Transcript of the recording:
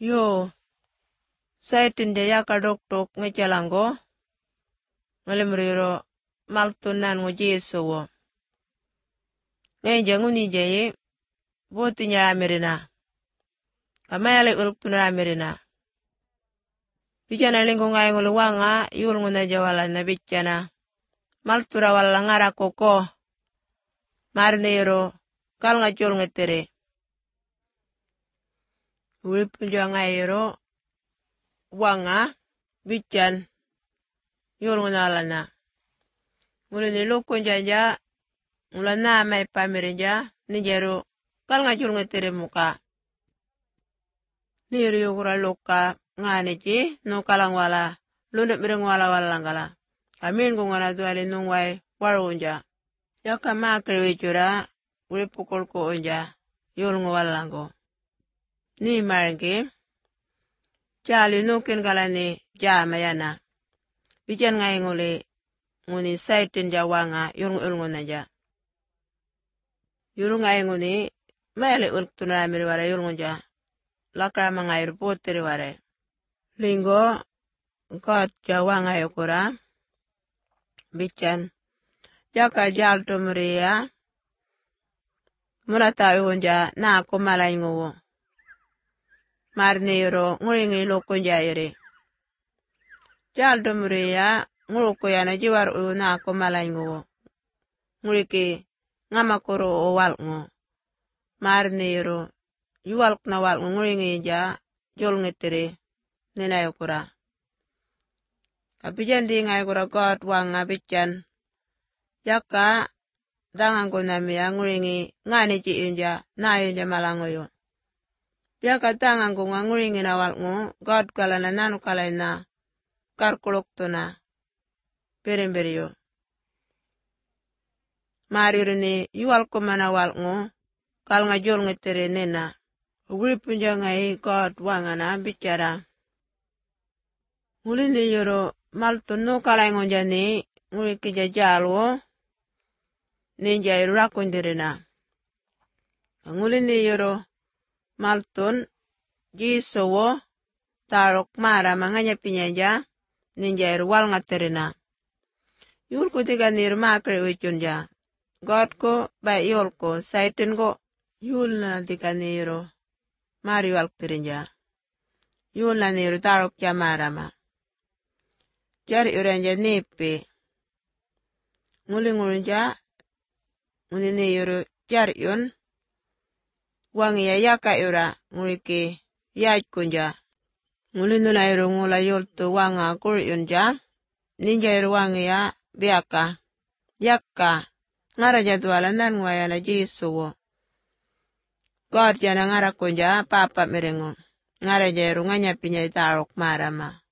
Yo, saitin dia kadok-dok ngejalanggo. Ngalimriro maltunan ngujeso wo. Ngayon janguni jaye, boti niya amirina. Kamayali uluk tunara amirina. Bichana lingko ngayong uluwanga, yul nguna jawala na bichana. Maltura wala ngara koko. Marinero, kal nga chul ngetere. Ulipunjo ngayero, wanga, bichan, yul nguna wala na. Ngulini lukun jaja, ngula na may pamirinja, nijero, kal nga chul ngetere muka. Niru yukura luka, ngani chi, no kalang wala, lundup mireng wala langala. Kamin kung nga tuwali nungway, warunja. Yaka makriwi chura, ulipukul ko unja, yul ngwala langgo. Ni maringi, chali nukin kalani, jama yana. Bichan ngay nguni saitin jawanga, yul nguna ja. Yul ngay nguni, mayali ulk tunamiri wara yul ngunja. Lakra mga airpotiri ware. Linggo, kot jawanga yukura. Bichan. Jaka jal tumriya. Muna tawi hunja na ako malay nguwo. Marni yuro nguringi lukunja iri. Jal tumriya. Nguruko yana jiwar uyu na ako malay nguwo. Nguriki ngamakuro o wal ngu. Marni yuro. Yuwalk na wal nguringi ja. Jol ngetiri. Nina yukura. Kapijan di ngay kura kot wanga bichan. Jaka dangang ko namiya nguringi ngani chi inja na inja malangoyo. Jaka dangang ko nga nguringi na wal ngu god kala na nanu kala na karkulok to na perimberiyo. Mariru ni yuwal ko mana wal ngu kal nga jol ngetiri nina. Ugripunja ngay god wanga na bicara. Ngulini yoro malto no kala ngonja ni nguri kijajalo ninja irura kundirina. Ngulini yoro malton jisowo tarok mara manganya pinyanja ninja irwal ngaterina. Yul kutika nir makre wichunja. God ko ba yul ko saitin ko yul na tika niro mari wal terinja. Yul na niro tarok jamara ma. Jari uranja nipi. Nguli-ngulunja. Ngulini yuru jari yun. Wangi ya yaka yura. Nguliki yaj kunja. Ngulinula yuru ngula yultu wanga kuri yunja. Ninja yuru wangi ya biaka. Yaka. Ngara jadwala nan ngwayana jisuwo. God jana ngara kunja papa mirengo. Ngara jayuru nganya pinya itarok marama.